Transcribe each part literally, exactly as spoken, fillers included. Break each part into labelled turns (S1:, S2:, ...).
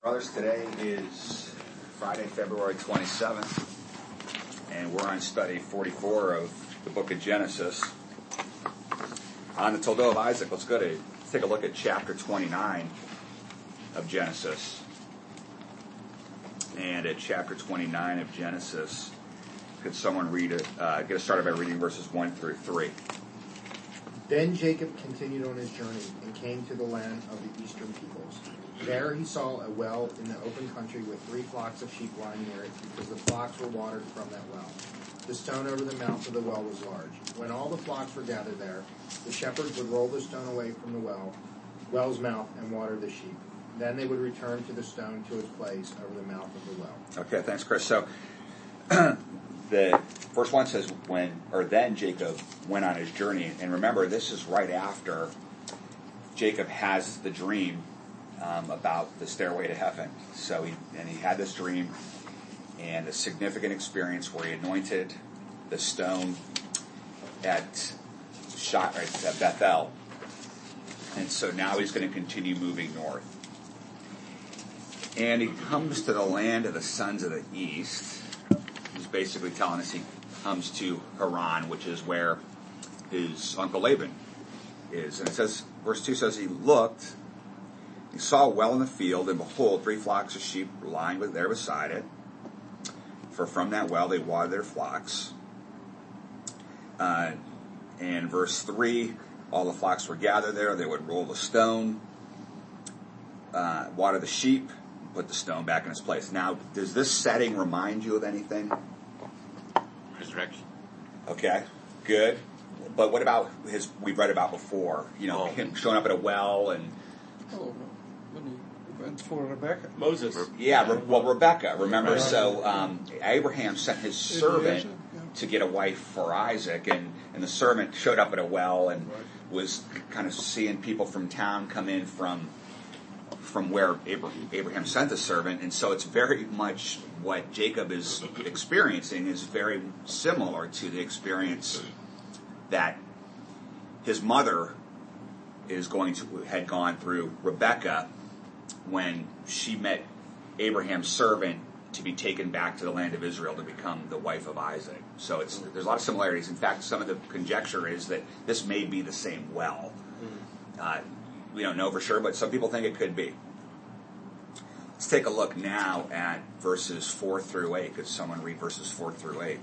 S1: Brothers, today is Friday, February twenty-seventh, and we're on study forty-four of the book of Genesis. On the Toledo of Isaac, let's go to let's take a look at chapter twenty-nine of Genesis. And at chapter twenty-nine of Genesis, could someone read it? Uh, get us started by reading verses one through three.
S2: Then Jacob continued on his journey and came to the land of the eastern peoples. There he saw a well in the open country with three flocks of sheep lying near it, because the flocks were watered from that well. The stone over the mouth of the well was large. When all the flocks were gathered there, the shepherds would roll the stone away from the well, well's mouth, and water the sheep. Then they would return to the stone to its place over the mouth of the well.
S1: Okay, thanks, Chris. So the first one says, when, or then Jacob went on his journey. And remember, this is right after Jacob has the dream um, about the stairway to heaven. So he, and he had this dream and a significant experience where he anointed the stone at Shot, right, at Bethel. And so now he's going to continue moving north. And he comes to the land of the sons of the east. He's basically telling us he comes to Haran, which is where his uncle Laban is. And it says, verse two says, he looked, he saw a well in the field, and behold, three flocks of sheep lying there beside it. For from that well they watered their flocks. Uh, and verse three, all the flocks were gathered there. They would roll the stone, uh, water the sheep, put the stone back in its place. Now, does this setting remind you of anything?
S3: Resurrection.
S1: Okay, good. But what about his, we've read about before, you know, oh. him showing up at a well and...
S4: Oh, when he went for Rebecca.
S3: Moses.
S1: Yeah, Re- well, Rebecca, remember, right. so um, Abraham sent his servant yeah. to get a wife for Isaac, and, and the servant showed up at a well and right. was kind of seeing people from town come in from... from where Abraham, Abraham sent the servant, and so it's very much what Jacob is experiencing is very similar to the experience that his mother is going to had gone through Rebecca when she met Abraham's servant to be taken back to the land of Israel to become the wife of Isaac. So it's there's a lot of similarities. In fact, some of the conjecture is that this may be the same well. Uh, We don't know for sure, but some people think it could be. Let's take a look now at verses four through eight. Could someone read verses four through eight?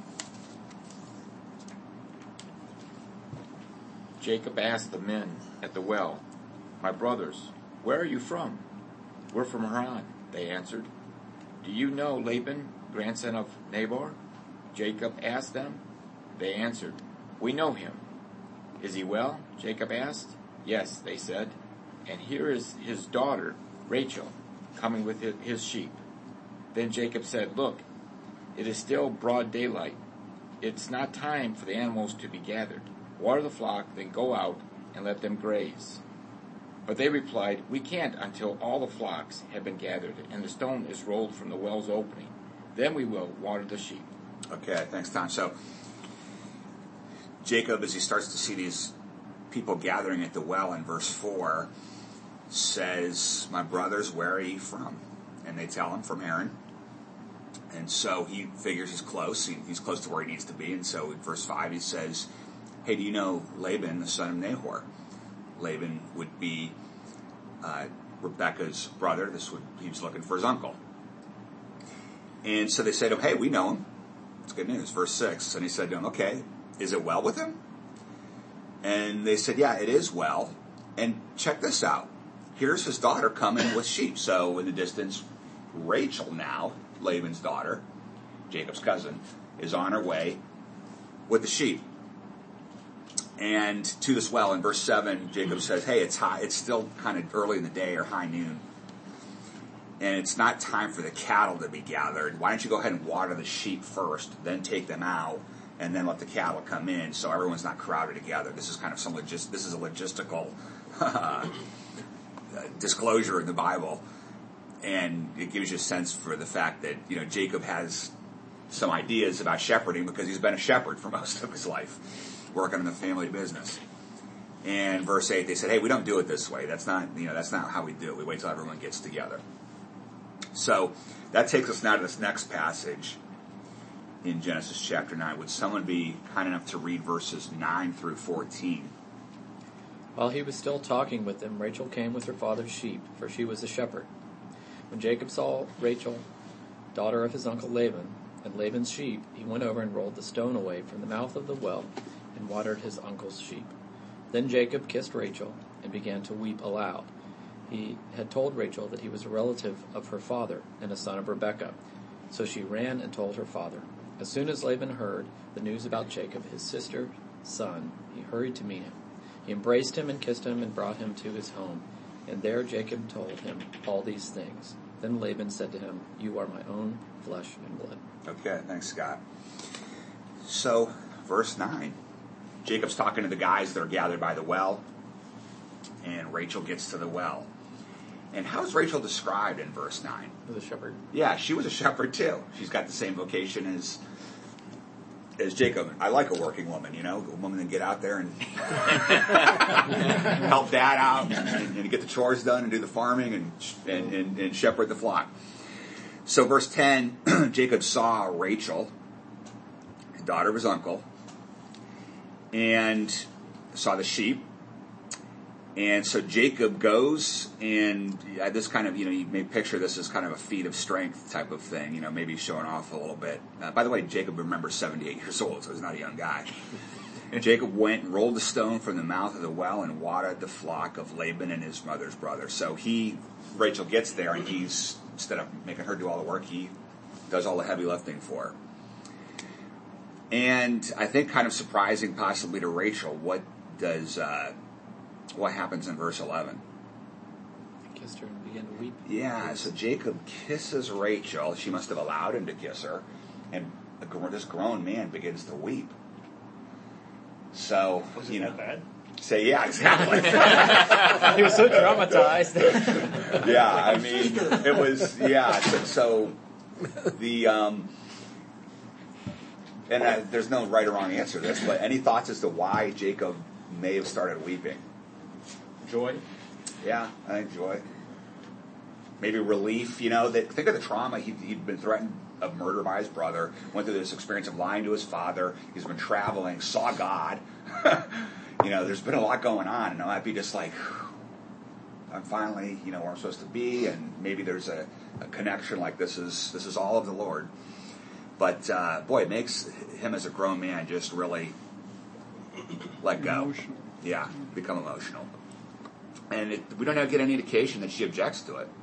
S3: Jacob asked the men at the well, "My brothers, where are you from?" "We're from Haran," they answered. "Do you know Laban, grandson of Nabor?" Jacob asked them. They answered, "We know him." "Is he well?" Jacob asked. "Yes," they said. "And here is his daughter, Rachel, coming with his sheep." Then Jacob said, "Look, it is still broad daylight. It's not time for the animals to be gathered. Water the flock, then go out and let them graze." But they replied, "We can't until all the flocks have been gathered and the stone is rolled from the well's opening. Then we will water the sheep."
S1: Okay, thanks, Tom. So Jacob, as he starts to see these people gathering at the well in verse four, says, "My brothers, where are you from?" And they tell him, "From Haran." And so he figures he's close. He, he's close to where he needs to be. And so in verse five he says, "Hey, do you know Laban, the son of Nahor?" Laban would be uh, Rebecca's brother. This would he was looking for his uncle. And so they say to him, "Hey, we know him." It's good news. Verse six. And he said to him, "Okay, is it well with him?" And they said, "Yeah, it is well. And check this out. Here's his daughter coming with sheep." So in the distance, Rachel now, Laban's daughter, Jacob's cousin, is on her way with the sheep. And to this well, in verse seven, Jacob says, "Hey, it's high. It's still kind of early in the day or high noon. And it's not time for the cattle to be gathered. Why don't you go ahead and water the sheep first, then take them out, and then let the cattle come in so everyone's not crowded together." This is kind of some logis- this is a logistical disclosure in the Bible, and it gives you a sense for the fact that, you know, Jacob has some ideas about shepherding because he's been a shepherd for most of his life, working in the family business. And verse eight, they said, "Hey, we don't do it this way. That's not, you know, that's not how we do it. We wait till everyone gets together." So that takes us now to this next passage in Genesis chapter nine. Would someone be kind enough to read verses nine through fourteen?
S5: While he was still talking with them, Rachel came with her father's sheep, for she was a shepherd. When Jacob saw Rachel, daughter of his uncle Laban, and Laban's sheep, he went over and rolled the stone away from the mouth of the well and watered his uncle's sheep. Then Jacob kissed Rachel and began to weep aloud. He had told Rachel that he was a relative of her father and a son of Rebekah. So she ran and told her father. As soon as Laban heard the news about Jacob, his sister's son, he hurried to meet him. He embraced him and kissed him and brought him to his home. And there Jacob told him all these things. Then Laban said to him, "You are my own flesh and blood."
S1: Okay, thanks, Scott. So, verse nine. Jacob's talking to the guys that are gathered by the well, and Rachel gets to the well. And how is Rachel described in verse nine?
S5: As a shepherd.
S1: Yeah, she was a shepherd too. She's got the same vocation as as Jacob. I like a working woman, you know, a woman that can get out there and help dad out and, and get the chores done and do the farming and, and, and, and shepherd the flock. So verse ten, Jacob saw Rachel, the daughter of his uncle, and saw the sheep. And so Jacob goes, and uh, this kind of, you know, you may picture this as kind of a feat of strength type of thing, you know, maybe showing off a little bit. Uh, by the way, Jacob, remember, seventy-eight years old, so he's not a young guy. Jacob went and rolled the stone from the mouth of the well and watered the flock of Laban and his mother's brother. So he, Rachel gets there, and he's, instead of making her do all the work, he does all the heavy lifting for her. And I think kind of surprising possibly to Rachel, what does... Uh, What happens in verse eleven?
S5: He kissed her and began to weep.
S1: Yeah, so Jacob kisses Rachel. She must have allowed him to kiss her. And this grown man begins to weep. So,
S6: Was
S1: you
S6: it
S1: know.
S6: that bad?
S1: Say, yeah, exactly.
S5: He was so traumatized.
S1: Yeah, I mean, it was, yeah, so, so the, um, and uh, there's no right or wrong answer to this, but any thoughts as to why Jacob may have started weeping?
S6: Joy?
S1: Yeah, I think joy. Maybe relief, you know, that think of the trauma. He, he'd been threatened of murder by his brother, went through this experience of lying to his father. He's been traveling, saw God. You know, there's been a lot going on, and I might be just like, I'm finally, you know, where I'm supposed to be, and maybe there's a, a connection like this is this is all of the Lord. But, uh, boy, it makes him as a grown man just really let go.
S4: Emotional.
S1: Yeah, become emotional. And it, we don't get any indication that she objects to it.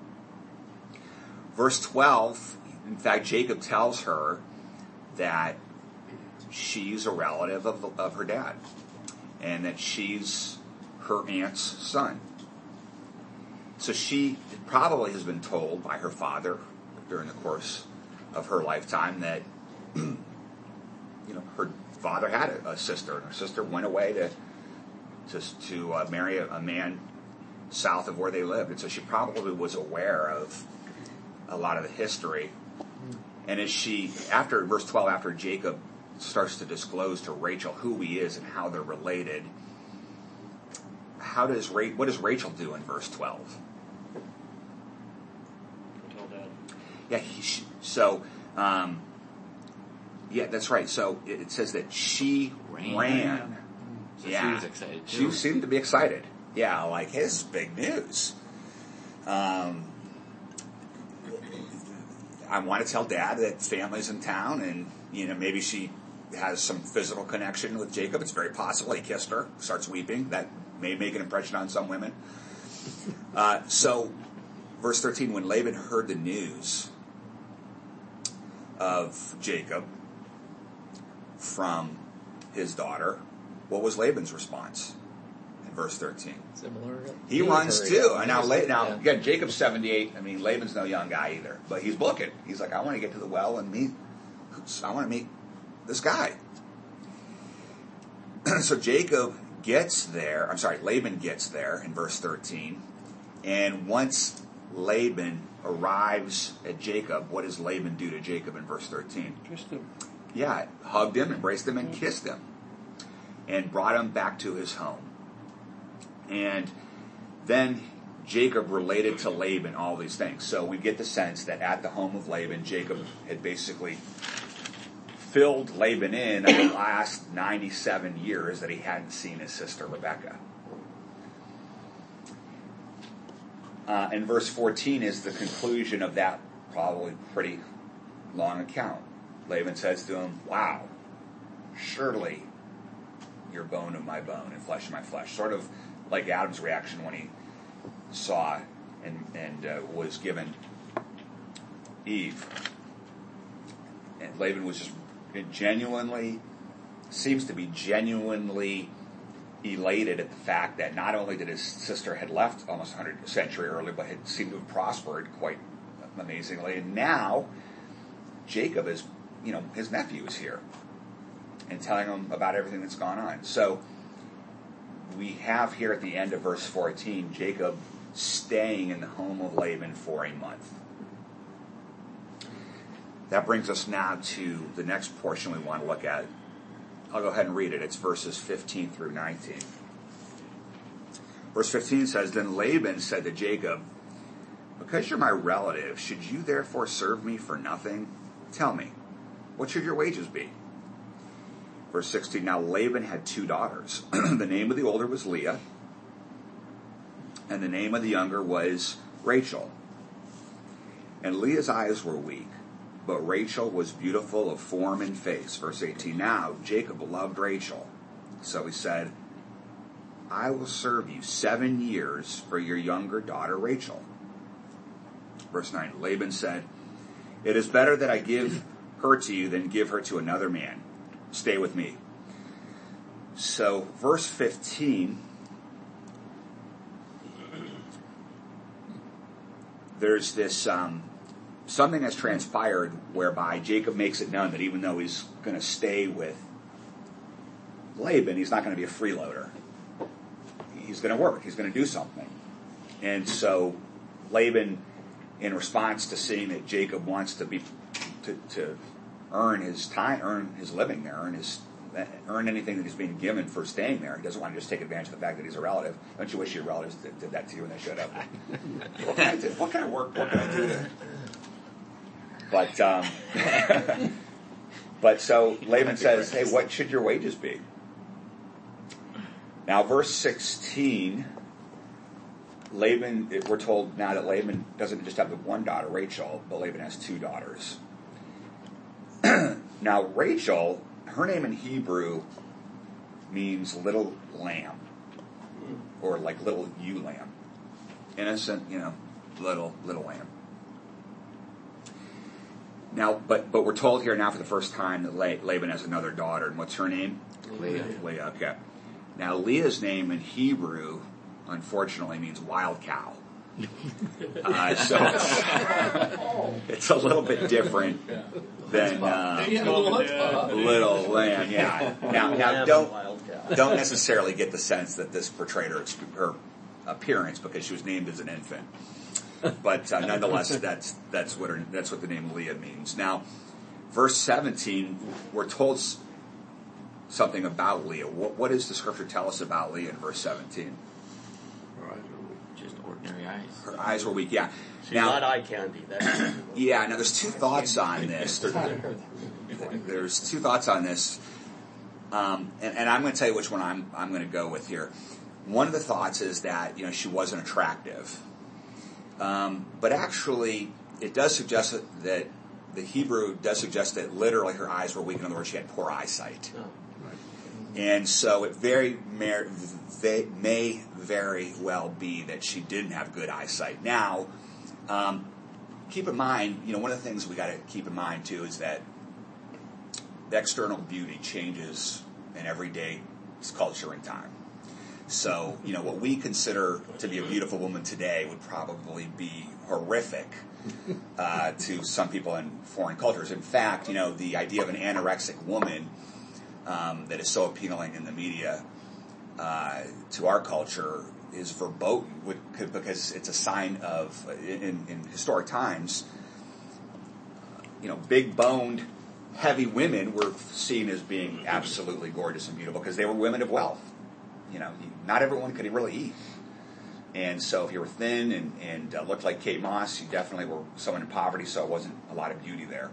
S1: Verse twelve, in fact, Jacob tells her that she's a relative of, the, of her dad, and that she's her aunt's son. So she probably has been told by her father during the course of her lifetime that, you know, her father had a, a sister, and her sister went away to to, to uh, marry a, a man south of where they lived. And so she probably was aware of a lot of the history. And as she, after verse twelve, after Jacob starts to disclose to Rachel who he is and how they're related, how does Ra- what does Rachel do in verse twelve?
S6: Tell Dad.
S1: Yeah, he, she, so, um, yeah, that's right. So it, it says that she ran. ran.
S3: So
S1: Yeah.
S3: she was excited too.
S1: She seemed to be excited. Yeah, like, hey, this is big news. Um, I want to tell Dad that family's in town, and, you know, maybe she has some physical connection with Jacob. It's very possible. He kissed her, starts weeping. That may make an impression on some women. Uh, so, verse thirteen, when Laban heard the news of Jacob from his daughter, what was Laban's response in verse thirteen?
S5: Similar.
S1: He runs too. And now, La- now
S5: Yeah.
S1: again, Jacob's seventy-eight. I mean, Laban's no young guy either, but he's looking. He's like, I want to get to the well and meet. I want to meet this guy. So Jacob gets there. I'm sorry, Laban gets there in verse thirteen, and once Laban arrives at Jacob, what does Laban do to Jacob in verse thirteen?
S4: Just a,
S1: Yeah, hugged him, embraced him, and kissed him, and brought him back to his home. And then Jacob related to Laban all these things. So we get the sense that at the home of Laban, Jacob had basically filled Laban in of the last ninety-seven years that he hadn't seen his sister Rebekah. Uh, and verse fourteen is the conclusion of that probably pretty long account. Laban says to him, wow, surely you're bone of my bone and flesh of my flesh. Sort of like Adam's reaction when he saw and, and uh, was given Eve. And Laban was just genuinely, seems to be genuinely elated at the fact that not only did his sister had left almost a hundred century earlier, but had seemed to have prospered quite amazingly. And now Jacob is, you know, his nephew is here and telling him about everything that's gone on. So we have here at the end of verse fourteen, Jacob staying in the home of Laban for a month. That brings us now to the next portion we want to look at. I'll go ahead and read it. It's verses fifteen through nineteen. Verse fifteen says, Then Laban said to Jacob, Because you're my relative, should you therefore serve me for nothing? Tell me, what should your wages be? Verse sixteen, Now Laban had two daughters. The name of the older was Leah, and the name of the younger was Rachel. And Leah's eyes were weak, but Rachel was beautiful of form and face. Verse eighteen, Now Jacob loved Rachel, so he said, I will serve you seven years for your younger daughter Rachel. Verse nine, Laban said, It is better that I give her to you than give her to another man. Stay with me. So, verse fifteen, there's this, um, something has transpired whereby Jacob makes it known that even though he's going to stay with Laban, he's not going to be a freeloader. He's going to work. He's going to do something. And so Laban, in response to seeing that Jacob wants to be to, to earn his time, earn his living there, earn his earn anything that he's being given for staying there. He doesn't want to just take advantage of the fact that he's a relative. Don't you wish your relatives did, did that to you when they showed up? What can I do? What kind of work? What can I do there? But um, but so Laban says, "Hey, what should your wages be?" Now, verse sixteen. Laban, we're told now that Laban doesn't just have the one daughter, Rachel, but Laban has two daughters. Now, Rachel, her name in Hebrew means little lamb, or like little ewe lamb. Innocent, you know, little, little lamb. Now, but but we're told here now for the first time that Laban has another daughter, and what's her name?
S3: Leah.
S1: Leah, okay. Now, Leah's name in Hebrew, unfortunately, means wild cow. Uh, so it's, it's a little bit different than uh, little lamb. Yeah. Now, now don't don't necessarily get the sense that this portrayed her, her appearance because she was named as an infant. But uh, nonetheless, that's that's what her, that's what the name Leah means. Now, verse seventeen, we're told something about Leah. What, what does the scripture tell us about Leah in verse seventeen?
S3: Just ordinary eyes.
S1: Her eyes were weak. Yeah.
S7: She's
S1: now,
S7: not eye candy. That's
S1: yeah. Now, there's two thoughts on this. There's two thoughts on this, um, and, and I'm going to tell you which one I'm I'm going to go with here. One of the thoughts is that you know she wasn't attractive, um, but actually it does suggest that, that the Hebrew does suggest that literally her eyes were weak. In other words, she had poor eyesight.
S7: oh.
S1: And so it very may, may very well be that she didn't have good eyesight. Now, um, keep in mind, you know, one of the things we got to keep in mind too is that the external beauty changes in everyday culture and time. So, you know, what we consider to be a beautiful woman today would probably be horrific uh, to some people in foreign cultures. In fact, you know, the idea of an anorexic woman Um, that is so appealing in the media uh, to our culture is verboten would, could, because it's a sign of, in, in historic times, you know, big-boned, heavy women were seen as being absolutely gorgeous and beautiful because they were women of wealth. You know, not everyone could really eat. And so if you were thin and, and uh, looked like Kate Moss, you definitely were someone in poverty, so it wasn't a lot of beauty there.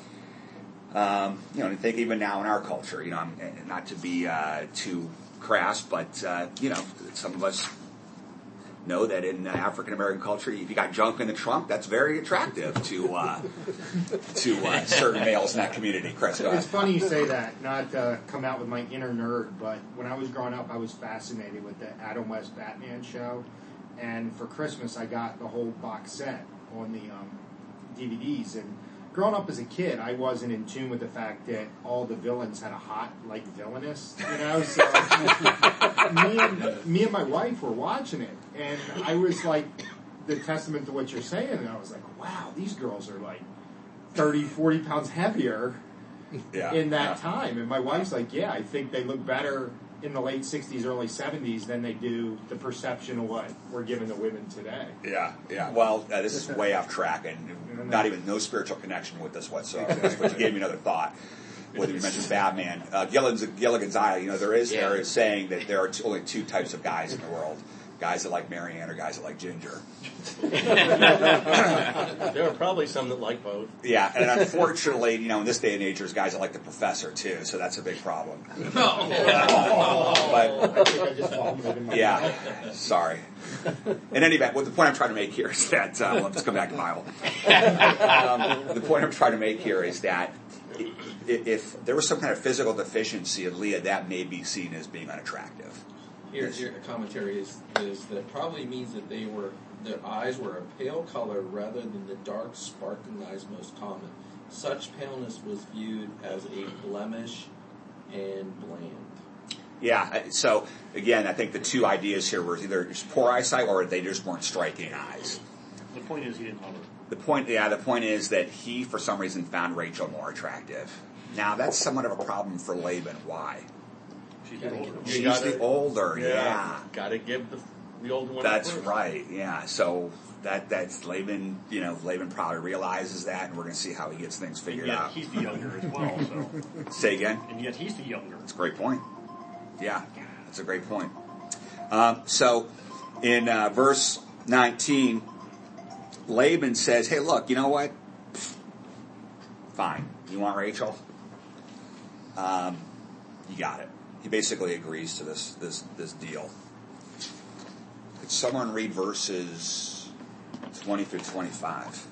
S1: Um, you know, and I think even now in our culture, you know, I'm, not to be uh, too crass, but, uh, you know, some of us know that in uh, African American culture, if you got junk in the trunk, that's very attractive to uh, to uh, certain males in that community. Chris, go ahead.
S2: It's funny you say that, not uh, come out with my inner nerd, but when I was growing up, I was fascinated with the Adam West Batman show. And for Christmas, I got the whole box set on the um, D V Ds. And growing up as a kid, I wasn't in tune with the fact that all the villains had a hot, like, villainess, you know? So me, and, me and my wife were watching it, and I was like, the testament to what you're saying, and I was like, wow, these girls are like thirty, forty pounds heavier
S1: Yeah,
S2: in that
S1: yeah.
S2: time. And my wife's like, yeah, I think they look better in the late sixties, early seventies than they do the perception of what we're giving to women today.
S1: Yeah, yeah. Well, uh, this is way off track and not even no spiritual connection with this whatsoever. But you gave me another thought. Whether you mentioned Batman, uh, Gilligan's, Gilligan's Island, you know, there is there is saying that there are t- only two types of guys in the world: guys that like Marianne or guys that like Ginger.
S6: There are probably some that like both.
S1: Yeah, and unfortunately, you know, in this day and age, there's guys that like the Professor too, so that's a big problem.
S2: I
S1: But
S2: think I just vomited in my
S1: yeah, sorry. In any event, what the point I'm trying to make here is that uh, well, let's come back to Bible. Um, the point I'm trying to make here is that if there was some kind of physical deficiency in Leah, that may be seen as being unattractive.
S7: Here's your commentary is, is that it probably means that they were their eyes were a pale color rather than the dark, sparkling eyes most common. Such paleness was viewed as a blemish and bland.
S1: Yeah, so again, I think the two ideas here were either just poor eyesight or they just weren't striking eyes.
S6: The point is he didn't love her.
S1: The point, yeah, the point is that he, for some reason, found Rachel more attractive. Now, that's somewhat of a problem for Laban. Why?
S6: She's the older.
S1: She's
S6: gotta,
S1: the older, yeah.
S6: Gotta give the, the older one
S1: That's
S6: first.
S1: right, yeah. So that that's Laban, you know, Laban probably realizes that, and we're going to see how he gets things
S8: And
S1: figured
S8: yet
S1: out.
S8: he's the younger as well, so.
S1: Say again?
S8: And yet he's the younger.
S1: That's a great point. Yeah, that's a great point. Um, so in uh, verse nineteen, Laban says, hey, look, you know what? Fine. You want Rachel? Um, you got it. He basically agrees to this this this deal. Could someone read verses twenty through twenty-five?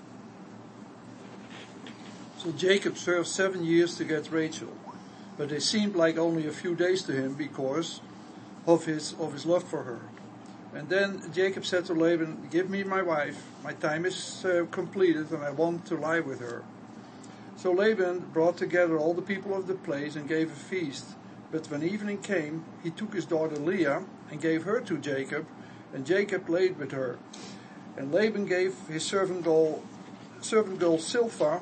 S4: So Jacob served seven years to get Rachel, but they seemed like only a few days to him because of his of his love for her. And then Jacob said to Laban, give me my wife, my time is uh, completed and I want to lie with her. So Laban brought together all the people of the place and gave a feast. But when evening came, he took his daughter Leah and gave her to Jacob, and Jacob laid with her. And Laban gave his servant girl, servant girl Silpha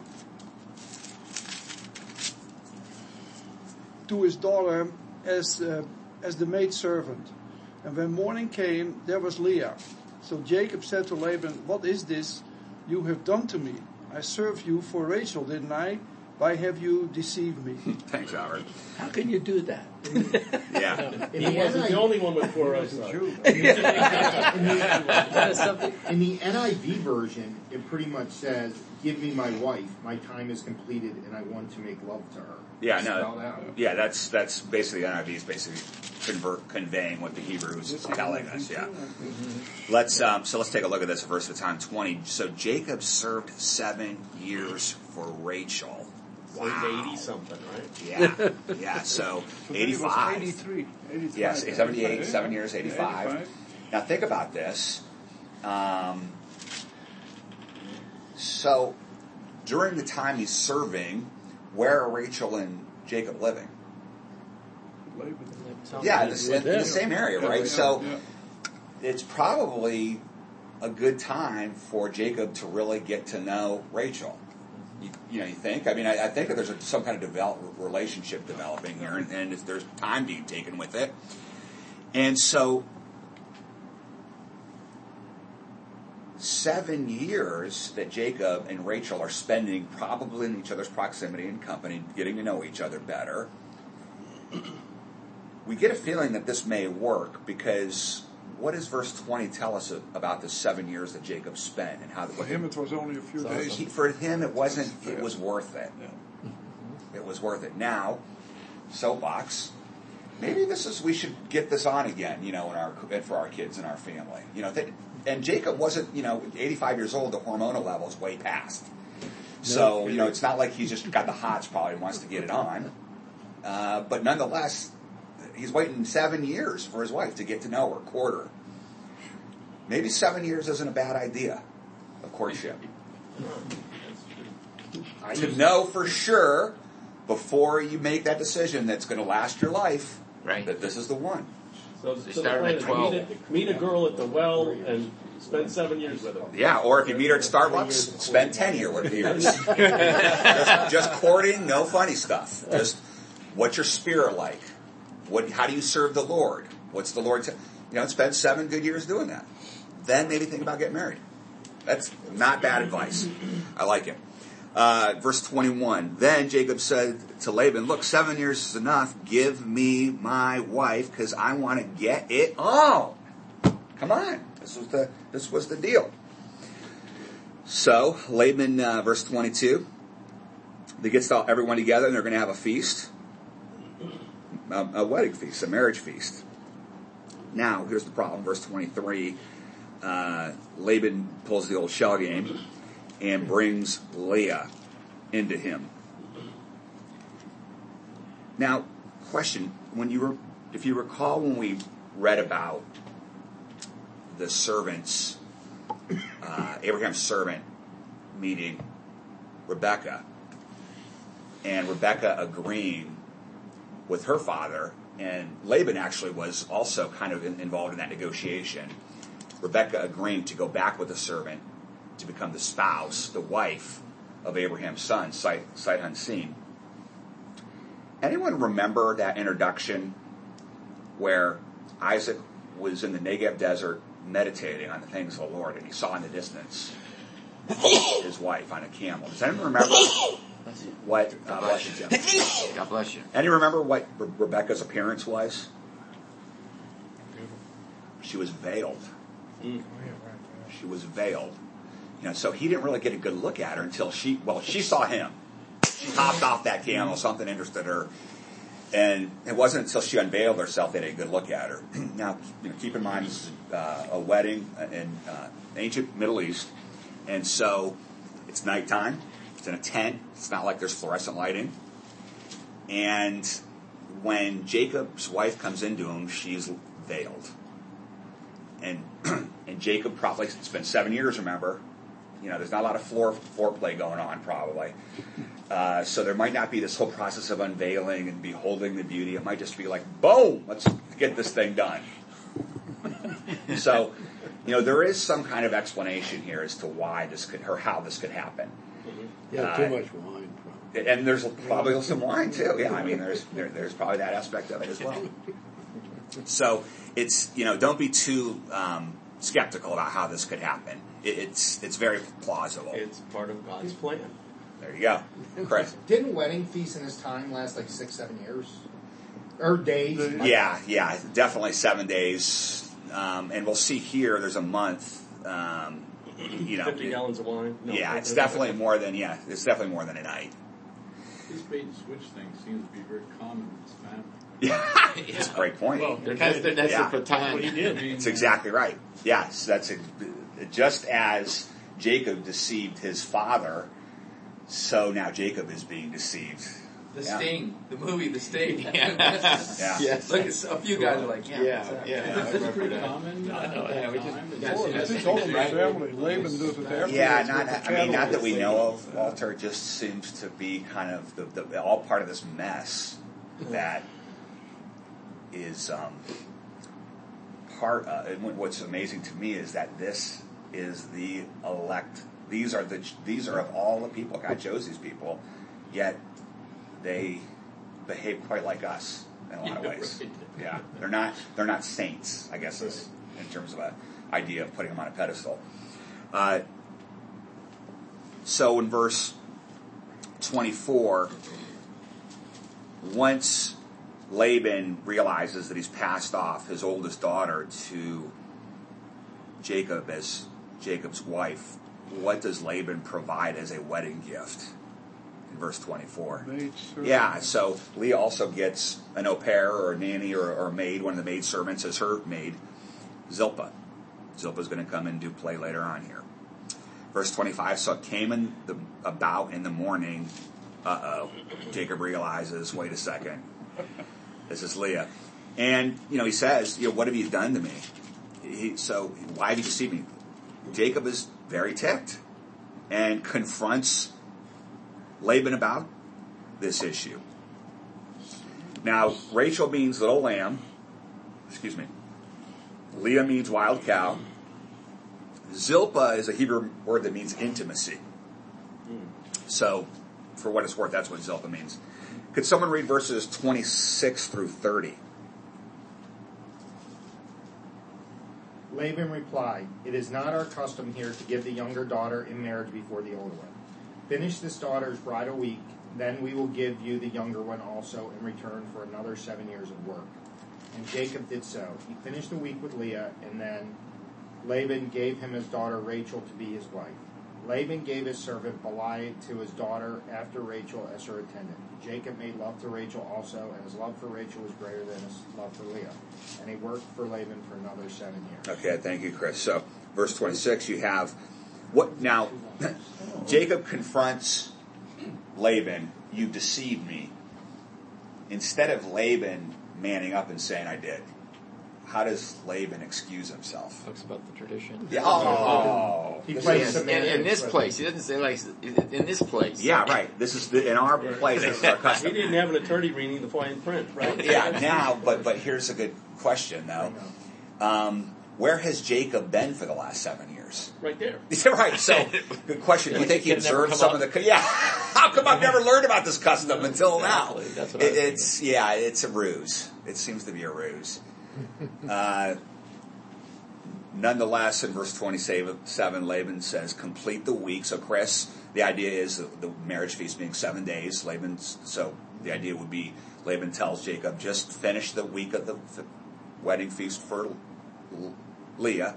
S4: to his daughter as uh, as the maid servant. And when morning came, there was Leah. So Jacob said to Laban, what is this you have done to me? I served you for Rachel, didn't I? Why have you deceived me?
S1: Thanks, Howard.
S5: How can you do that?
S1: Yeah.
S2: In
S6: He
S2: the,
S6: wasn't
S2: N I
S6: the only one with four eyes.
S2: in
S5: That is something.
S2: the, in the N I V version, it pretty much says, give me my wife, my time is completed, and I want to make love to her.
S1: Yeah,
S2: Spelled
S1: no.
S2: out.
S1: Yeah, that's that's basically N I V is basically convert, conveying what the Hebrews is telling us. Yeah. Let's um, so let's take a look at this verse at time twenty. So Jacob served seven years for Rachel. Wow.
S6: eighty something, right?
S1: Yeah, yeah. So
S4: So then it was
S1: eighty-five.
S4: eighty-three. eighty-five.
S1: Yes, seventy-eight,
S4: eighty-five.
S1: seven years, eighty-five.
S4: eighty-five.
S1: Now think about this. Um, so during the time he's serving, where are Rachel and Jacob living? Yeah, in the, in the same area, right?
S4: Yeah,
S1: So
S4: yeah.
S1: it's probably a good time for Jacob to really get to know Rachel. You, you know, you think? I mean, I, I think that there's a, some kind of develop, relationship developing here, and, and it's, there's time being taken with it. And so, seven years that Jacob and Rachel are spending probably in each other's proximity and company, getting to know each other better. We get a feeling that this may work because what does verse twenty tell us about the seven years that Jacob spent and how?
S4: For him, it was only a few
S5: So
S4: days.
S1: He, for him, it wasn't. It was worth it.
S4: Yeah.
S1: It was worth it. Now, soapbox. Maybe this is. We should get this on again. You know, in our for our kids and our family. You know, they, and Jacob wasn't. You know, eighty-five years old. The hormonal level's way past. So you know, it's not like he's just got the hots. Probably wants to get it on. Uh, but nonetheless, he's waiting seven years for his wife to get to know her. Quarter. Maybe seven years isn't a bad idea of courtship. To know for sure before you make that decision that's going to last your life,
S3: Right.
S1: that this is the one.
S6: So,
S3: They
S6: so the
S3: started
S6: plan
S3: at
S6: is
S3: twelve.
S6: meet a, meet a girl at the well and spend seven years with her.
S1: Yeah, or if you meet her at Starbucks, spend ten year years. just, just courting, no funny stuff. Just what's your spirit like? What? How do you serve the Lord? What's the Lord? T- you know, spend seven good years doing that. Then maybe think about getting married. That's not bad advice. I like it. Uh, verse twenty-one. Then Jacob said to Laban, "Look, seven years is enough. Give me my wife, because I want to get it on. Come on, this was the this was the deal." So Laban, uh, verse twenty-two. They gets everyone together, and they're going to have a feast, a, a wedding feast, a marriage feast. Now, here's the problem. Verse twenty-three. Uh, Laban pulls the old shell game and brings Leah into him. Now, question: When you were, if you recall, when we read about the servants, uh, Abraham's servant meeting Rebekah, and Rebekah agreeing with her father, and Laban actually was also kind of in, involved in that negotiation. Rebekah agreeing to go back with the servant to become the spouse, the wife of Abraham's son, sight unseen. Anyone remember that introduction where Isaac was in the Negev desert meditating on the things of the Lord, and he saw in the distance his wife on a camel? Does anyone remember what? Uh, bless you, Jim.
S3: God bless you.
S1: Anyone remember what Re- Rebekah's appearance was? She was veiled. She was veiled. You know, so he didn't really get a good look at her until she, well, she saw him. She hopped off that camel, something interested her. And it wasn't until she unveiled herself that he had a good look at her. Now, you know, keep in mind, this is uh, a wedding in uh, ancient Middle East. And so it's nighttime. It's in a tent. It's not like there's fluorescent lighting. And when Jacob's wife comes into him, she's veiled. And and Jacob probably, it's been seven years, remember. You know, there's not a lot of floor foreplay going on, probably. Uh, so there might not be this whole process of unveiling and beholding the beauty. It might just be like, boom, let's get this thing done. So, you know, there is some kind of explanation here as to why this could, or how this could happen.
S9: Yeah, too
S1: Uh,
S9: much wine. Probably.
S1: And there's probably some wine too. Yeah, I mean, there's there, there's probably that aspect of it as well. So it's, you know, don't be too um, skeptical about how this could happen. It, it's it's very plausible.
S6: It's part of God's plan.
S1: There you go, Chris.
S2: Didn't wedding feasts in his time last like six, seven years? Or days?
S1: Yeah, yeah, definitely seven days. Um, and we'll see here. There's a month. Um, you know,
S6: Fifty
S1: it-
S6: gallons of wine. No,
S1: yeah, it's definitely more than yeah. It's definitely more than a night.
S10: This bait and switch thing seems to be very common in this family.
S1: Yeah, it's a great point.
S8: Well,
S3: They're desperate, desperate
S1: Yeah.
S3: for time.
S8: what he did.
S1: That's exactly right. Yes, that's a, just as Jacob deceived his father, so now Jacob is being deceived.
S7: The
S1: Yeah.
S7: Sting, the movie, The Sting.
S1: Yeah.
S9: Yes.
S7: Look, it's- a few guys are like, yeah,
S9: Yeah,
S7: what's that?
S9: yeah. I
S10: That's
S9: remember
S10: pretty
S9: that.
S10: common.
S3: I know, yeah, we just-
S10: Time and-
S3: Yes,
S4: Oh,
S3: yes.
S4: it's all in the family. Laban does it to everyone.
S1: Yeah,
S4: It's
S1: not.
S4: with the
S1: I mean, not
S4: cattle.
S1: that we know of. Walter it just seems to be kind of the, the all part of this mess that is um, part. Uh, and what- what's amazing to me is that this is the elect. These are the. These are of all the people. God chose these people, yet they behave quite like us in a lot of
S6: Yeah,
S1: ways.
S6: right.
S1: Yeah, they're not. They're not saints, I guess, is in terms of an idea of putting them on a pedestal. Uh, so in verse twenty-four, once Laban realizes that he's passed off his oldest daughter to Jacob as Jacob's wife, what does Laban provide as a wedding gift? In verse twenty-four.
S4: Maid servant.
S1: Yeah, so Leah also gets an au pair or a nanny or, or a maid, one of the maid servants as her maid, Zilpah. Zilpah's going to come and do play later on here. Verse twenty-five, so it came in the, about in the morning. Uh-oh. Jacob realizes, wait a second. This is Leah. And, you know, he says, you know, what have you done to me? He, so why have you deceived me? Jacob is very ticked and confronts Laban about this issue. Now, Rachel means little lamb. Excuse me. Leah means wild cow. Zilpah is a Hebrew word that means intimacy. So, for what it's worth, that's what Zilpah means. Could someone read verses twenty-six through thirty?
S2: Laban replied, "It is not our custom here to give the younger daughter in marriage before the older one. Finish this daughter's bridal week, then we will give you the younger one also in return for another seven years of work." And Jacob did so. He finished the week with Leah, and then Laban gave him his daughter Rachel to be his wife. Laban gave his servant Bilhah to his daughter after Rachel as her attendant. Jacob made love to Rachel also, and his love for Rachel was greater than his love for Leah. And he worked for Laban for another seven years.
S1: Okay, thank you, Chris. So, verse twenty-six, you have what now? Jacob confronts Laban, "You deceived me." Instead of Laban manning up and saying, "I did," how does Laban excuse himself?
S5: Talks about the tradition.
S1: Yeah. Oh,
S2: He
S1: This
S2: plays
S1: is-
S2: some
S9: in, in this place. He doesn't say like in this place.
S1: yeah, right. This is the, in our place. This is our
S6: He
S1: custom.
S6: didn't have an attorney reading the fine print, right?
S1: Yeah. Now, but but here's a good question though. Um, where has Jacob been for the last seven years?
S6: Right there.
S1: Right. So, good question. Do you think he
S5: It never
S1: observed
S5: come
S1: some of
S5: up?
S1: the? Yeah. How come I've never learned about this custom until now?
S5: Exactly. That's what I
S1: It,
S5: was
S1: it's yeah. It's a ruse. It seems to be a ruse. Uh, nonetheless, in verse twenty-seven, Laban says, "Complete the week." So, Chris, the idea is the, the marriage feast being seven days. Laban's so the idea would be Laban tells Jacob, "Just finish the week of the f- wedding feast for L- Leah,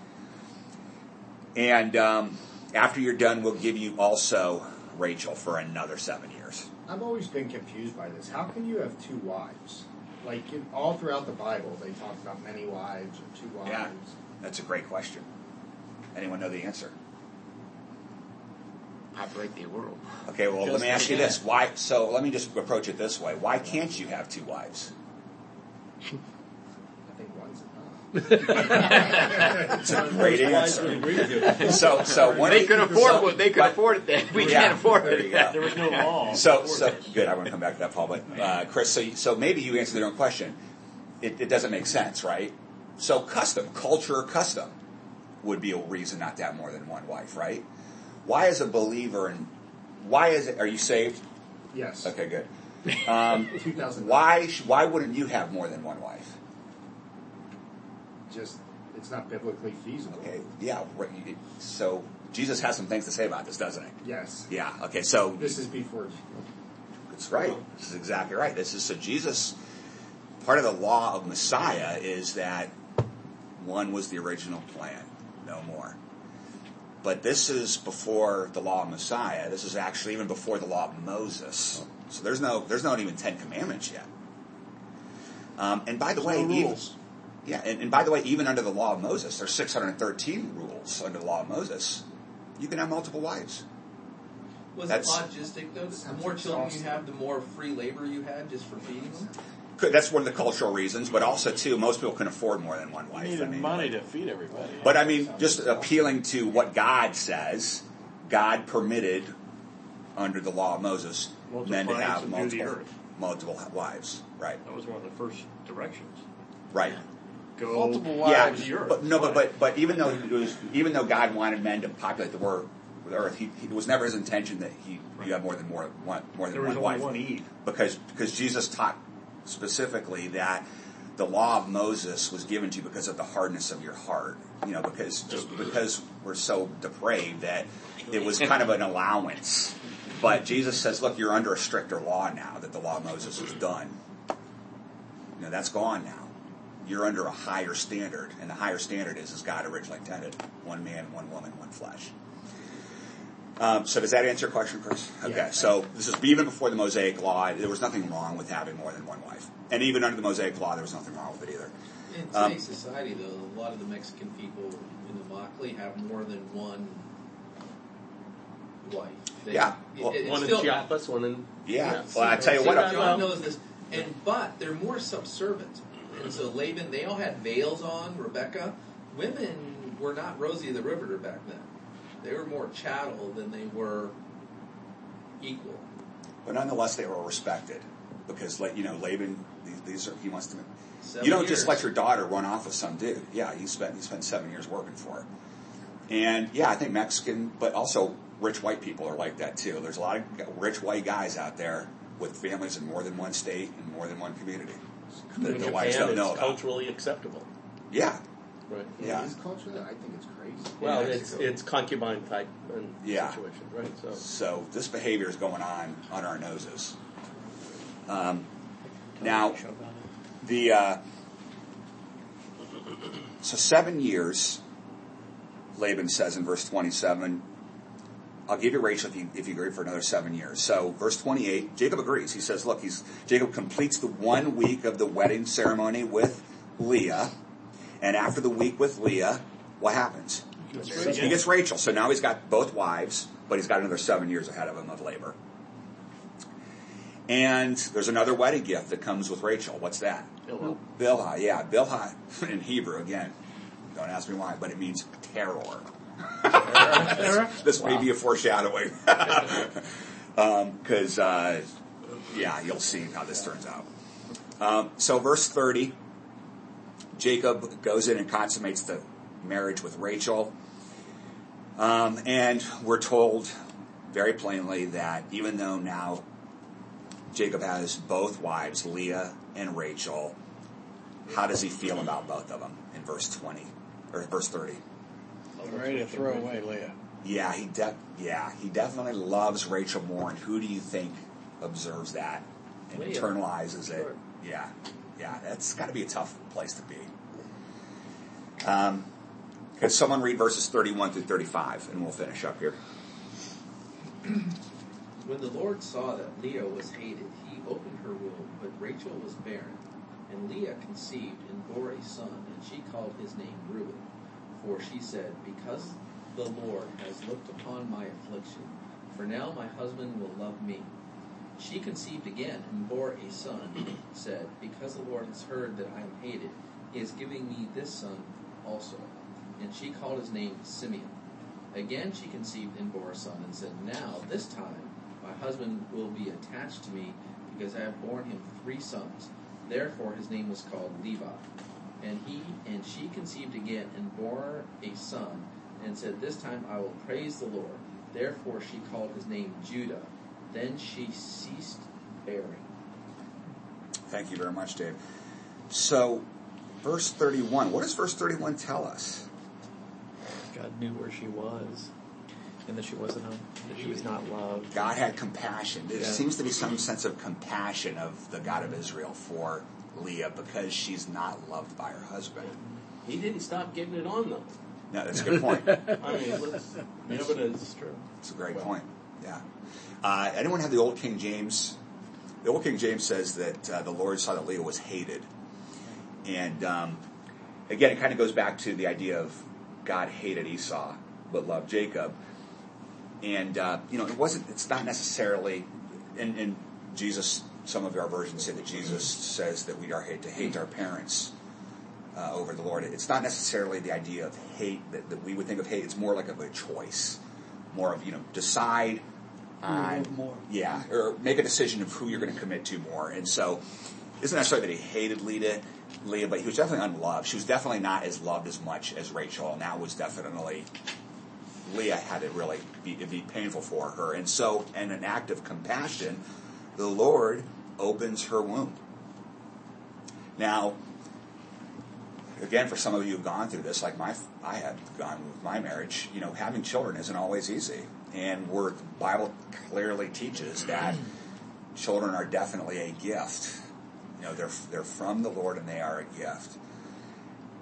S1: and um, after you're done, we'll give you also Rachel for another seven years."
S2: I've always been confused by this. How can you have two wives? Like, in, all throughout the Bible, they talk about many wives or two wives.
S1: Yeah. That's a great question. Anyone know the answer?
S9: I break the world.
S1: Okay, well, let me ask you this. Why? So let me just approach it this way. Why can't you have two wives?
S2: I think one's enough.
S1: It's a great
S6: I
S1: answer.
S6: agree with you.
S1: So, so one
S9: They
S1: of
S9: could
S1: the-
S9: afford
S1: so-
S9: what they could
S1: but-
S9: afford it. Then we
S1: Yeah,
S9: can't afford
S1: there
S9: it.
S1: you go.
S8: There was no law.
S1: So, so good. I want to come back to that, Paul. But uh, Chris, so, so maybe you answered your own question. It, it doesn't make sense, right? So, custom, culture, or custom would be a reason not to have more than one wife, right? Why, as a believer, and why is it? Are you saved?
S2: Yes.
S1: Okay, good. Um,
S2: two thousand.
S1: why? sh- Why wouldn't you have more than one wife?
S2: Just, it's not biblically feasible.
S1: Okay, yeah. right, you- So Jesus has some things to say about this, doesn't he?
S2: Yes.
S1: Yeah. Okay. So
S2: This is before.
S1: that's right. This is exactly right. This is so Jesus. Part of the law of Messiah is that one was the original plan, no more. But this is before the law of Messiah. This is actually even before the law of Moses. So there's no there's not even Ten Commandments yet. Um, and by the way,
S4: no
S1: even-
S4: rules.
S1: yeah, and, and by the way, even under the law of Moses, there's six hundred thirteen rules under the law of Moses. You can have multiple wives.
S7: Was
S1: That's-
S7: it logistic though? The more children you have, the more free labor you had just for feeding them.
S1: Could- That's one of the cultural reasons, but also too, most people can afford more than one
S8: You
S1: wife.
S8: needed
S1: I mean,
S8: money to feed everybody.
S1: But I mean, just appealing to what God says, God permitted under the law of Moses men to
S8: Multiply
S1: have
S8: and subdue the
S1: multiple,
S8: earth.
S1: multiple wives. Right,
S8: That was one of the first directions.
S1: right.
S8: Go
S4: Multiple
S1: Yeah,
S8: the earth.
S1: but no, but, but but even though it was, even though God wanted men to populate the wor- the earth, he, he it was never his intention that he you have more than more one more than
S8: There was
S1: one
S8: only
S1: wife.
S8: one Eve.
S1: Because because Jesus taught specifically that the law of Moses was given to you because of the hardness of your heart. You know, because just because we're so depraved that it was kind of an allowance. But Jesus says, look, you're under a stricter law now that the law of Moses is done. You know, that's gone now. you're under a higher standard, and the higher standard is as God originally intended: one man, one woman, one flesh. Um, so does that answer your question, Chris? Okay,
S2: Yeah.
S1: so this is even before the Mosaic Law. There was nothing wrong with having more than one wife, and even under the Mosaic Law, there was nothing wrong with it either.
S7: In
S1: Um,
S7: today's society, though, a lot of the Mexican people in the Immokalee have more than one wife. They,
S1: Yeah.
S7: it-
S1: Well,
S7: it's
S6: One in
S7: still-
S6: Chiapas, one in.
S1: Yeah. Well, I tell you
S7: See,
S1: what.
S7: John
S1: I'm-
S7: knows this, and but they're more subservient. And so Laban, they all had veils on. Rebecca, women were not Rosie the Riveter back then. They were more chattel than they were equal.
S1: But nonetheless, they were respected because, like, you know, Laban, these, these are he wants to.
S7: Seven
S1: you don't
S7: years.
S1: just let your daughter run off with some dude. Yeah, he spent he spent seven years working for her. And yeah, I think Mexican, but also rich white people are like that too. There's a lot of rich white guys out there with families in more than one state and more than one community that
S6: In
S1: the whites
S6: Japan,
S1: don't know
S6: it's
S1: about.
S6: culturally acceptable.
S1: Yeah,
S6: Right.
S1: yeah.
S2: His culture, I think it's crazy.
S6: Well,
S1: Yeah,
S6: it's it's concubine type um,
S1: Yeah.
S6: situation, right? So
S1: So this behavior is going on on our noses. Um, now,
S5: Show about it.
S1: the uh, so seven years. Laban says in verse twenty-seven, I'll give you Rachel if you, if you agree for another seven years. So verse twenty-eight, Jacob agrees. He says, look, he's Jacob completes the one week of the wedding ceremony with Leah. And after the week with Leah, what happens? He gets Rachel. So now he's got both wives, but he's got another seven years ahead of him of labor. And there's another wedding gift that comes with Rachel. What's that?
S6: Bilhah.
S1: Bilhah, yeah. Bilhah in Hebrew, again, don't ask me why, but it means terror. This may be a foreshadowing. Because, um, uh, yeah, you'll see how this turns out. Um, so verse thirty, Jacob goes in and consummates the marriage with Rachel. Um, and we're told very plainly that even though now Jacob has both wives, Leah and Rachel, how does he feel about both of them in verse twenty, or verse thirty?
S10: I'm ready to throw away Leah.
S1: Yeah, he de- yeah, he definitely loves Rachel more. And who do you think observes that and
S7: Leah.
S1: internalizes it?
S7: Sure.
S1: Yeah, yeah, that's got to be a tough place to be. Um, could someone read verses thirty-one through thirty-five, and we'll finish up here.
S7: When the Lord saw that Leah was hated, he opened her womb, but Rachel was barren. And Leah conceived and bore a son, and she called his name Reuben. For she said, because the Lord has looked upon my affliction, for now my husband will love me. She conceived again and bore a son, and said, because the Lord has heard that I am hated, he is giving me this son also. And she called his name Simeon. Again she conceived and bore a son, and said, now this time my husband will be attached to me, because I have borne him three sons. Therefore his name was called Levi. And he and she conceived again and bore a son, and said, this time I will praise the Lord. Therefore she called his name Judah. Then she ceased bearing.
S1: Thank you very much, Dave. So, verse thirty-one, what does verse thirty-one tell us?
S5: God knew where she was, and that she wasn't, um, that she was not loved.
S1: God had compassion. There
S5: Yeah.
S1: seems to be some sense of compassion of the God of Israel for Leah because she's not loved by her husband.
S6: He didn't stop getting it on though.
S1: No, that's a good point.
S6: I mean, let's, the evidence is true.
S1: It's a great point. Yeah. Uh, anyone have the Old King James? The Old King James says that uh, the Lord saw that Leah was hated. And um, again, it kind of goes back to the idea of God hated Esau but loved Jacob. And, uh, you know, it wasn't, it's not necessarily, and, and Jesus, some of our versions say that Jesus says that we are hate to hate our parents uh, over the Lord. It's not necessarily the idea of hate that, that we would think of hate. It's more like of a choice. More of, you know, decide on,
S4: more.
S1: yeah, or make a decision of who you're going to commit to more. And so, it isn't necessarily that he hated Leah, Leah, but he was definitely unloved. She was definitely not as loved as much as Rachel, and that was definitely, Leah had to really be, it'd be painful for her. And so, in an act of compassion, the Lord opens her womb. Now, again, for some of you who've gone through this, like my, I had gone with my marriage, you know, having children isn't always easy. And we're, the Bible clearly teaches that children are definitely a gift. You know, they're they're from the Lord and they are a gift.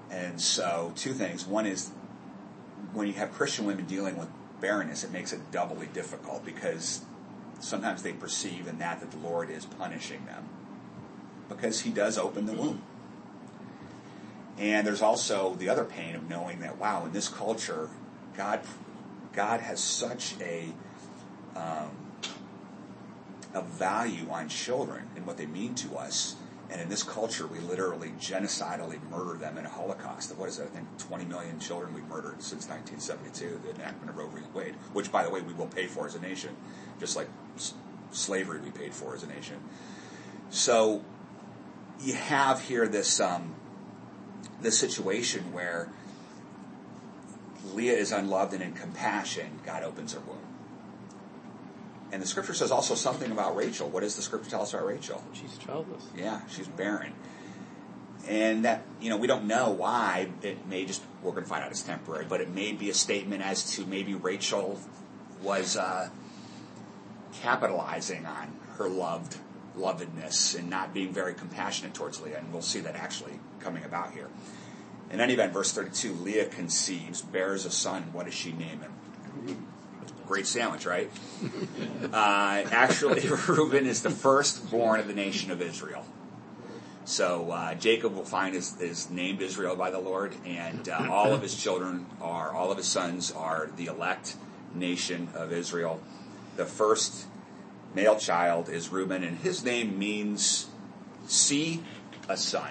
S1: And so, two things. One is, when you have Christian women dealing with barrenness, it makes it doubly difficult because sometimes they perceive in that that the Lord is punishing them because he does open the womb. And there's also the other pain of knowing that, wow, in this culture, God God has such a um, a value on children and what they mean to us. And in this culture, we literally genocidally murder them in a Holocaust. What is it? I think twenty million children we've murdered since nineteen seventy-two, the enactment of Roe v. Wade, which, by the way, we will pay for as a nation, just like s- slavery we paid for as a nation. So you have here this um, this situation where Leah is unloved, and in compassion, God opens her womb. And the scripture says also something about Rachel. What does the scripture tell us about Rachel?
S5: She's childless.
S1: Yeah, she's barren. And that, you know, we don't know why. It may just, we're going to find out it's temporary, but it may be a statement as to maybe Rachel was uh, capitalizing on her loved, lovedness and not being very compassionate towards Leah. And we'll see that actually coming about here. In any event, verse thirty-two, Leah conceives, bears a son. What does she name him? Great sandwich, right? Uh, actually, Reuben is the firstborn of the nation of Israel. So uh, Jacob will find is, is named Israel by the Lord, and uh, all of his children are, all of his sons are the elect nation of Israel. The first male child is Reuben, and his name means see a son.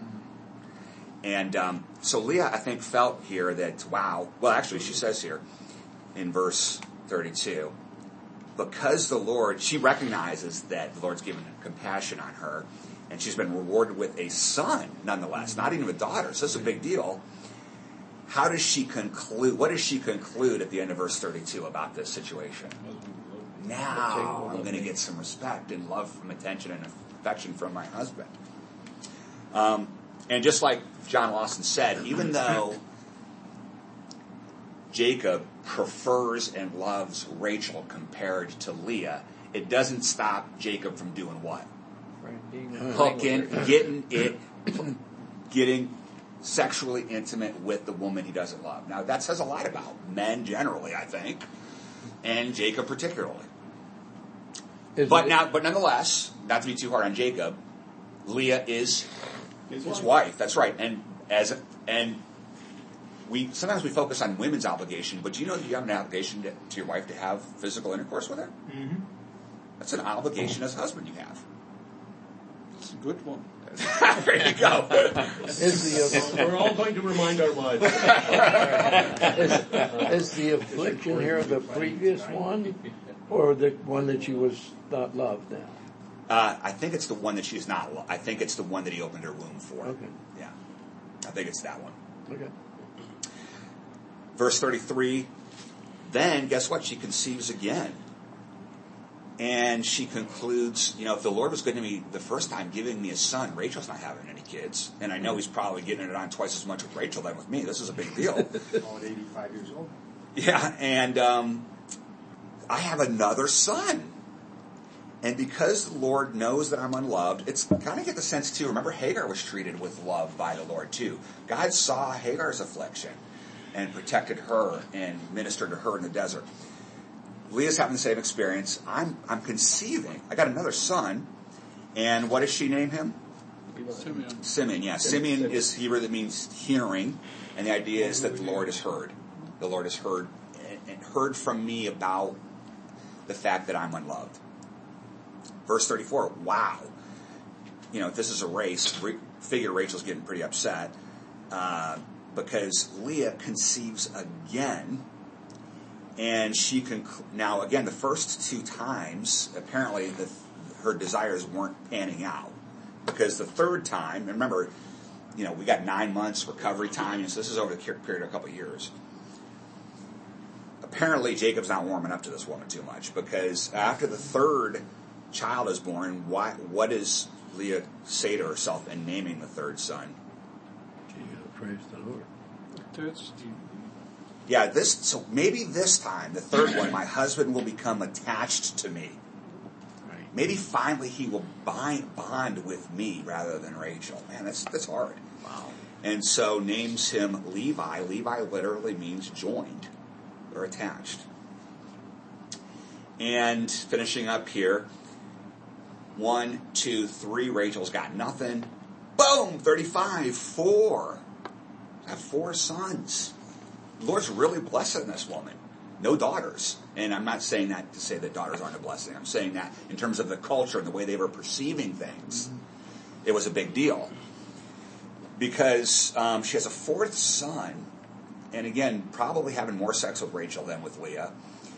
S1: And um, so Leah, I think, felt here that, wow, well, actually, she says here in verse thirty-two, because the Lord, she recognizes that the Lord's given compassion on her, and she's been rewarded with a son, nonetheless, not even a daughter, so this is a big deal. How does she conclude, what does she conclude at the end of verse thirty-two about this situation? Now I'm going to get some respect and love from attention and affection from my husband. Um, and just like John Lawson said, even though Jacob prefers and loves Rachel compared to Leah, it doesn't stop Jacob from doing what?
S5: Right, being
S1: Hooking, getting it, getting sexually intimate with the woman he doesn't love. Now, that says a lot about men generally, I think, and Jacob particularly.
S11: Is
S1: but
S11: it-
S1: now, but nonetheless, not to be too hard on Jacob, Leah is his, his wife. That's right, and as and. We sometimes we focus on women's obligation, but you know you have an obligation to, to your wife to have physical intercourse with her?
S2: Mm-hmm.
S1: That's an obligation as a husband you have.
S4: It's a good one.
S1: There you go.
S11: Is the,
S6: We're all going to remind our wives.
S11: is, is the affliction here the previous one, or the one that she was not loved now?
S1: Uh, I think it's the one that she's not. lo- I think it's the one that he opened her womb for.
S11: Okay.
S1: Yeah, I think it's that one.
S11: Okay.
S1: Verse thirty-three, then, guess what? She conceives again. And she concludes, you know, if the Lord was going to be the first time giving me a son, Rachel's not having any kids. And I know he's probably getting it on twice as much with Rachel than with me. This is a big deal.
S2: All at eighty-five years old.
S1: Yeah, and um, I have another son. And because the Lord knows that I'm unloved, it's kind of get the sense, too. Remember, Hagar was treated with love by the Lord, too. God saw Hagar's affliction and protected her and ministered to her in the desert. Leah's having the same experience. I'm I'm conceiving. I got another son. And what does she name him?
S4: Simeon.
S1: Simeon, yeah. Simeon is Hebrew that means hearing. And the idea is that the Lord has heard. The Lord has heard and heard from me about the fact that I'm unloved. Verse thirty-four, wow. You know, if this is a race, figure Rachel's getting pretty upset. Uh, because Leah conceives again, and she conc- now again the first two times apparently the, her desires weren't panning out, because the third time, and remember, you know, we got nine months recovery time, and so this is over the period of a couple of years. Apparently, Jacob's not warming up to this woman too much, because after the third child is born, why, what does Leah say to herself in naming the third son?
S11: Praise the Lord.
S4: That's
S1: Yeah, this, so maybe this time, the third one, my husband will become attached to me. Maybe finally he will bind, bond with me rather than Rachel. Man, that's, that's hard. Wow. And so names him Levi. Levi literally means joined or attached. And finishing up here, one, two, three, Rachel's got nothing. Boom, thirty-five, four. Got four sons. The Lord's really blessing this woman. No daughters. And I'm not saying that to say that daughters aren't a blessing. I'm saying that in terms of the culture and the way they were perceiving things, it was a big deal. Because um, she has a fourth son, and again, probably having more sex with Rachel than with Leah.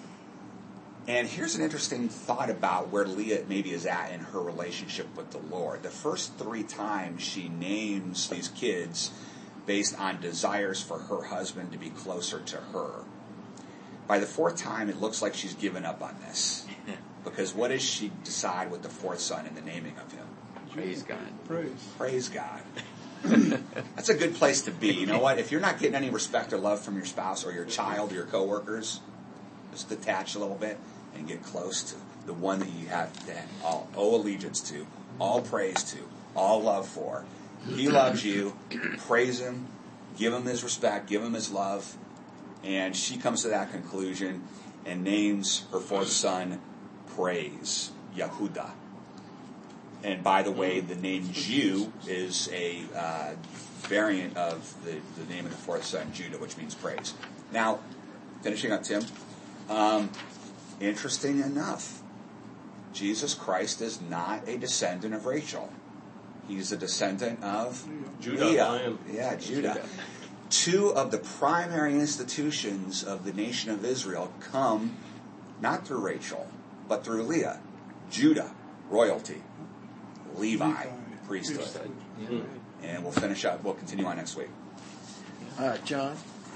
S1: And here's an interesting thought about where Leah maybe is at in her relationship with the Lord. The first three times she names these kids based on desires for her husband to be closer to her. By the fourth time, it looks like she's given up on this. Because what does she decide with the fourth son in the naming of him?
S9: Praise God.
S4: Praise.
S1: Praise God. That's a good place to be. You know what? If you're not getting any respect or love from your spouse or your child or your coworkers, just detach a little bit and get close to the one that you have to all owe allegiance to, all praise to, all love for. He loves you. Praise him. Give him his respect. Give him his love. And she comes to that conclusion and names her fourth son Praise, Yehuda. And by the way, the name Jew is a uh, variant of the, the name of the fourth son, Judah, which means praise. Now, finishing up, Tim. Um, interesting enough, Jesus Christ is not a descendant of Rachel. He's a descendant of
S6: Judah.
S1: Leah. Yeah, Judah. Judah. Two of the primary institutions of the nation of Israel come not through Rachel, but through Leah. Judah, royalty. Levi, Levi. priesthood.
S5: Mm-hmm.
S1: And we'll finish up. We'll continue on next week.
S11: All right, John.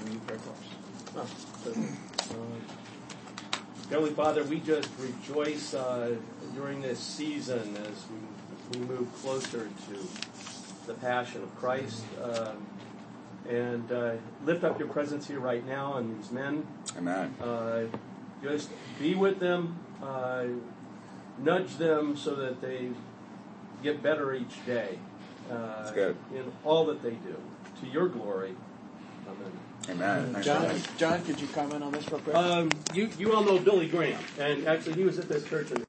S6: Oh, so, uh, Heavenly Father, we just rejoice uh, during this season as we, we move closer to the Passion of Christ. Um, and uh, lift up your presence here right now in these men.
S1: Amen.
S6: Uh, just be with them. Uh, nudge them so that they get better each day uh, in all that they do. To your glory. Amen.
S1: Amen.
S11: John, John, could you comment on this real quick?
S6: Um, you, you all know Billy Graham, and actually he was at this church in